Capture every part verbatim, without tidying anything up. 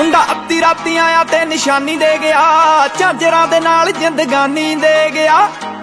ਮੁੰਡਾ ਅੱਧੀ ਰਾਤੀ ਆਇਆ ਤੇ ਨਿਸ਼ਾਨੀ ਦੇ ਗਿਆ, ਝਾਂਜਰਾਂ ਦੇ ਨਾਲ ਜ਼ਿੰਦਗਾਨੀ ਦੇ ਗਿਆ।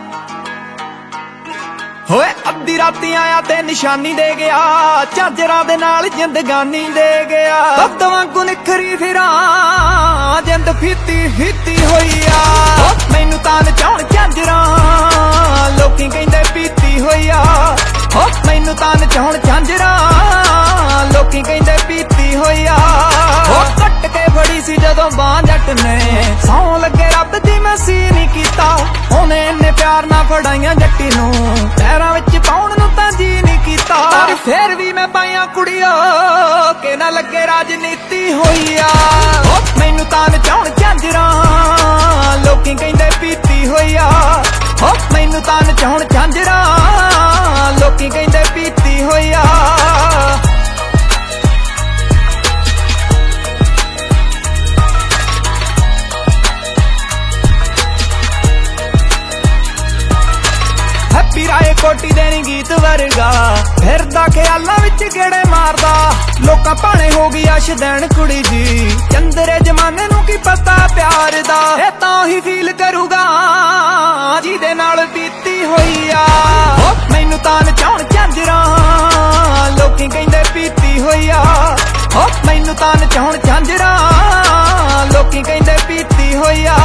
ਹੋਏ ਅੱਧੀ ਰਾਤੀ ਆਇਆ ਤੇ ਨਿਸ਼ਾਨੀ ਦੇ ਗਿਆ, ਝਾਂਜਰਾਂ ਦੇ ਨਾਲ ਜ਼ਿੰਦਗਾਨੀ ਦੇ ਗਿਆ। ਦੁੱਧ ਵਾਂਗੂ ਨਿਖਰੀ ਫਿਰਾਂ ਜਿੰਦ ਫੀਤੀ ਫੀਤੀ ਹੋਈ ਆ, ਮੈਨੂੰ ਤਾਂ ਨਚਾਉਣ ਝਾਂਜਰਾਂ ਲੋਕੀ ਕਹਿੰਦੇ ਪੀਤੀ ਹੋਈ ਆ। ਹੋ ਮੈਨੂੰ ਤਾਂ ਨਚਾਉਣ ਝਾਂਜਰਾਂ ਲੋਕੀ ਕਹਿੰਦੇ ਪੀਤੀ ਹੋਈ ਆ। ਹੋ ਕੱਟ ਕੇ ਫੜੀ ਸੀ ਜਦੋਂ ਬਾਂਹ ਜੱਟ ਨੇ, ਸੌਂ ਲੱਗੇ ਰੱਬ ਦੀ ਮੈਂ ਸੀ ਨਹੀਂ ਕੀਤਾ। ਉਹਨੇ ਇੰਨੇ ਪਿਆਰ ਨਾਲ ਫੜਾਈਆਂ ਜੱਟੀ ਨੂੰ, ਪੈਰਾਂ ਵਿੱਚ ਪਾਉਣ ਨੂੰ ਤਾਂ ਜੀ ਨਹੀਂ ਕੀਤਾ। ਪਰ ਫੇਰ ਵੀ ਮੈਂ ਪਾਈਆਂ ਕੁੜੀਓ ਕਿ ਨਾ ਲੱਗੇ ਰਾਜਨੀਤੀ ਹੋਈ ਆ। ਹੋ ਮੈਨੂੰ ਤਾਂ ਨਚਾਉਣ ਝਾਂਜਰਾਂ ਲੋਕੀ ਕਹਿੰਦੇ ਪੀਤੀ ਹੋਈ ਆ। ਹੋ ਮੈਨੂੰ ਤਾਂ ਨਚਾਉਣ ਝਾਂਜਰਾਂ ਲੋਕੀ ਕਹਿੰਦੇ ਪੀਤੀ ਹੋਈ ਆ। ਹੈਪੀ ਰਾਏ ਕੋਟੀ ਦੇਣੀ ਗੀਤ ਵਰਗਾ, ਫਿਰਦਾ ਖਿਆਲਾਂ ਵਿੱਚ ਗੇੜੇ ਮਾਰਦਾ। ਲੋਕਾਂ ਭਾਣੇ ਹੋ ਗਈ ਅਸ਼ ਦੇਣ ਕੁੜੀ ਜੀ, ਚੰਦਰੇ ਜਮਾਨੇ ਨੂੰ ਕੀ ਪਤਾ ਪਿਆਰ ਦਾ। ਇਹ ਤਾਂ ਹੀ ਫੀਲ ਕਰੂਗਾ ਜਿਹਦੇ ਨਾਲ ਬੀਤੀ ਹੋਈ ਆ। ਮੈਨੂੰ ਤਾਂ ਨਚਾਉਣ ਝਾਂਜਰਾਂ ਲੋਕੀ ਕਹਿੰਦੇ ਪੀਤੀ ਹੋਈ ਆ। ਹੋ ਮੈਨੂੰ ਤਾਂ ਨਚਾਉਣ ਝਾਂਜਰਾਂ ਲੋਕੀ ਕਹਿੰਦੇ ਪੀਤੀ ਹੋਈ ਆ।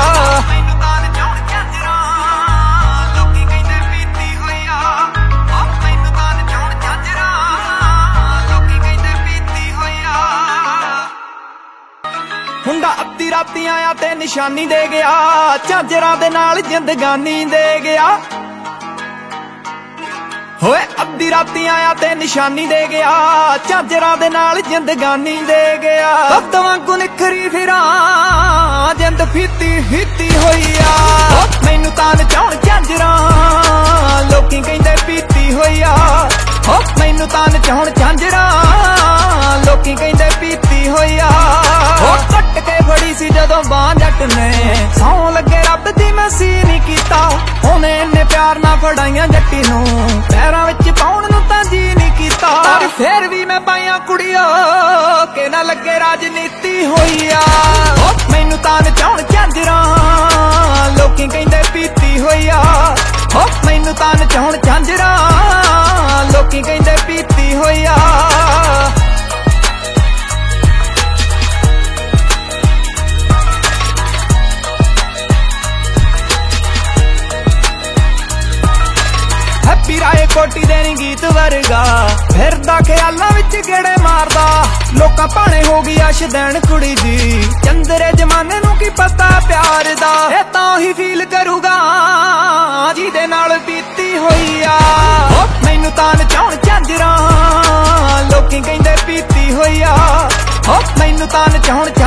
ਮੁੰਡਾ ਅੱਧੀ ਰਾਤੀ ਆਇਆ ਤੇ ਨਿਸ਼ਾਨੀ ਦੇ ਗਿਆ, ਝਾਂਜਰਾਂ ਦੇ ਨਾਲ ਜ਼ਿੰਦਗਾਨੀ ਦੇ ਗਿਆ। ਹੋਏ ਅੱਧੀ ਰਾਤੀ ਆਇਆ ਤੇ ਨਿਸ਼ਾਨੀ ਦੇ ਗਿਆ, ਝਾਂਜਰਾਂ ਦੇ ਨਾਲ ਜ਼ਿੰਦਗਾਨੀ ਦੇ ਗਿਆ। ਦੁੱਧ ਵਾਂਗੂ ਨਿਖਰੀ ਫਿਰਾਂ ਜਿੰਦ ਫੀਤੀ ਫੀਤੀ ਹੋਈ ਆ। ਮੈਨੂੰ ਤਾਂ ਨਚਾਉਣ ਝਾਂਜਰਾਂ ਲੋਕੀ ਕਹਿੰਦੇ ਪੀਤੀ ਹੋਈ ਆ। ਹੋ ਮੈਨੂੰ ਤਾਂ ਨਚਾਉਣ ਝਾਂਜਰਾਂ ਲੋਕੀ ਕਹਿੰਦੇ ਪੀਤੀ ਹੋਈ ਆ। ਹੋ ਕੱਟ ਕੇ ਫੜੀ ਸੀ ਜਦੋਂ ਬਾਂਹ ਜੱਟ ਨੇ, ਸੌਂ ਲੱਗੇ ਰੱਬ ਦੀ ਮੈਂ ਸੀ ਨਹੀਂ ਕੀਤਾ। ਉਹਨੇ ਇੰਨੇ ਪਿਆਰ ਨਾਲ ਫੜਾਈਆਂ ਜੱਟੀ ਨੂੰ, ਪੈਰਾਂ ਵਿੱਚ ਪਾਉਣ ਨੂੰ ਤਾਂ ਜੀ ਨਹੀਂ ਕੀਤਾ। ਪਰ ਫੇਰ ਵੀ ਮੈਂ ਪਾਈਆਂ ਕੁੜੀਓ ਕਿ ਨਾ ਲੱਗੇ ਰਾਜਨੀਤੀ ਹੋਈ ਆ। ਹੋ ਮੈਨੂੰ ਤਾਂ ਨਚਾਉਣ ਝਾਂਜਰਾਂ ਲੋਕੀ ਕਹਿੰਦੇ ਪੀਤੀ ਹੋਈ ਆ। ਹੋ ਮੈਨੂੰ ਤਾਂ ਨਚਾਉਣ ਝਾਂਜਰਾਂ ਲੋਕੀ ਕਹਿੰਦੇ ਪੀਤੀ ਹੋਈ ਆ। ਹੈਪੀ ਰਾਏ ਕੋਟੀ ਦੇਣੀ ਗੀਤ ਵਰਗਾ, ਫਿਰਦਾ ਖਿਆਲਾਂ ਵਿੱਚ ਗੇੜੇ ਮਾਰਦਾ। ਲੋਕਾਂ ਭਾਣੇ ਹੋ ਗਈ ਅਸ਼ ਦੇਣ ਕੁੜੀ ਜੀ, ਚੰਦਰੇ ਜਮਾਨੇ ਨੂੰ ਕੀ ਪਤਾ ਪਿਆਰ ਦਾ। ਇਹ ਤਾਂ ਹੀ ਫੀਲ ਕਰੂਗਾ ਜਿਹਦੇ ਨਾਲ ਬੀਤੀ ਹੋਈ ਆ। ਮੈਨੂੰ ਤਾਂ ਨਚਾਉਣ ਝਾਂਜਰਾਂ ਲੋਕੀ ਕਹਿੰਦੇ ਪੀਤੀ ਹੋਈ ਆ। ਹੋ ਮੈਨੂੰ ਤਾਂ ਨਚਾਉਣ